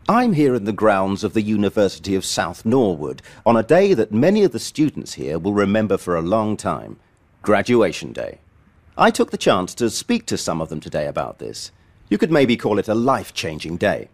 I'm here in the grounds of the University of South Norwood on a day that many of the students here will remember for a long time, Graduation Day. I took the chance to speak to some of them today about this. You could maybe call it a life-changing day.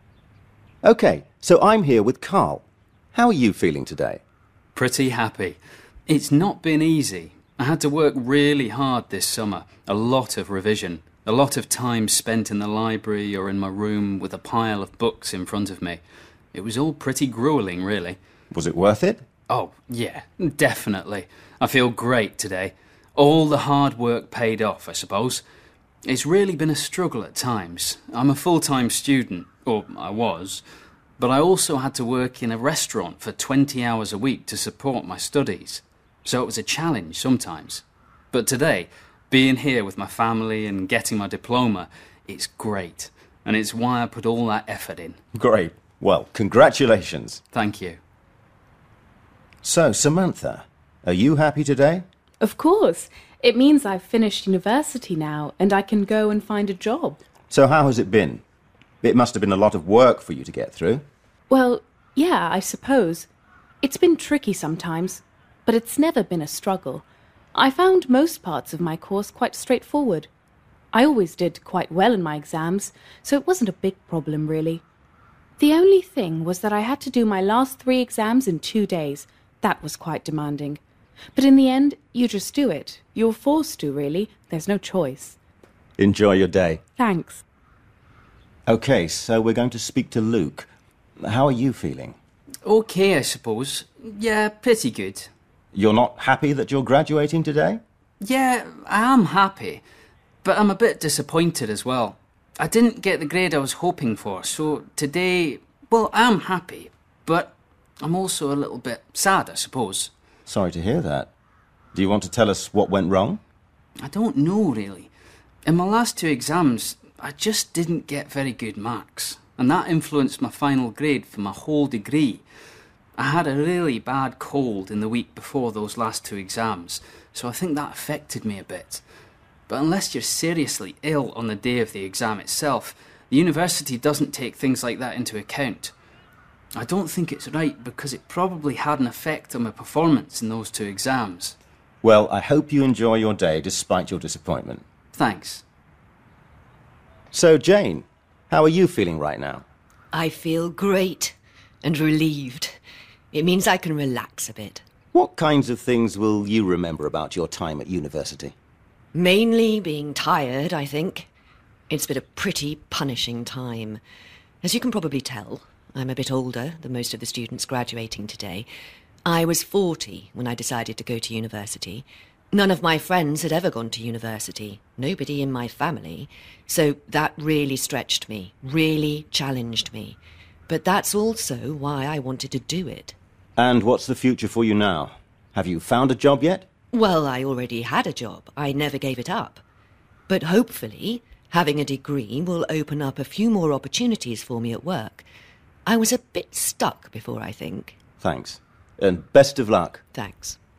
OK, so I'm here with Carl. How are you feeling today? Pretty happy. It's not been easy. I had to work really hard this summer. A lot of revision. A lot of time spent in the library or in my room with a pile of books in front of me. It was all pretty gruelling, really. Was it worth it? Oh, yeah, definitely. I feel great today. All the hard work paid off, I suppose. It's really been a struggle at times. I'm a full-time student, or I was, but I also had to work in a restaurant for 20 hours a week to support my studies. So it was a challenge sometimes. But today, being here with my family and getting my diploma, it's great. And it's why I put all that effort in. Great. Well, congratulations. Thank you. So, Samantha, are you happy today? Of course. It means I've finished university now and I can go and find a job. So how has it been? It must have been a lot of work for you to get through. Well, yeah, I suppose. It's been tricky sometimes, but it's never been a struggle. I found most parts of my course quite straightforward. I always did quite well in my exams, so it wasn't a big problem, really. The only thing was that I had to do my last 3 exams in 2 days. That was quite demanding. But in the end, you just do it. You're forced to, really. There's no choice. Enjoy your day. Thanks. OK, so we're going to speak to Luke. How are you feeling? OK, I suppose. Yeah, pretty good. You're not happy that you're graduating today? Yeah, I am happy, but I'm a bit disappointed as well. I didn't get the grade I was hoping for, so today, well, I'm happy, but I'm also a little bit sad, I suppose. Sorry to hear that. Do you want to tell us what went wrong? I don't know, really. In my last 2 exams, I just didn't get very good marks, and that influenced my final grade for my whole degree. I had a really bad cold in the week before those last 2 exams, so I think that affected me a bit. But unless you're seriously ill on the day of the exam itself, the university doesn't take things like that into account. I don't think it's right because it probably had an effect on my performance in those 2 exams. Well, I hope you enjoy your day despite your disappointment. Thanks. So, Jane, how are you feeling right now? I feel great and relieved. It means I can relax a bit. What kinds of things will you remember about your time at university? Mainly being tired, I think. It's been a pretty punishing time. As you can probably tell, I'm a bit older than most of the students graduating today. I was 40 when I decided to go to university. None of my friends had ever gone to university. Nobody in my family. So that really stretched me, really challenged me. But that's also why I wanted to do it. And what's the future for you now? Have you found a job yet? Well, I already had a job. I never gave it up. But hopefully, having a degree will open up a few more opportunities for me at work. I was a bit stuck before, I think. Thanks. And best of luck. Thanks.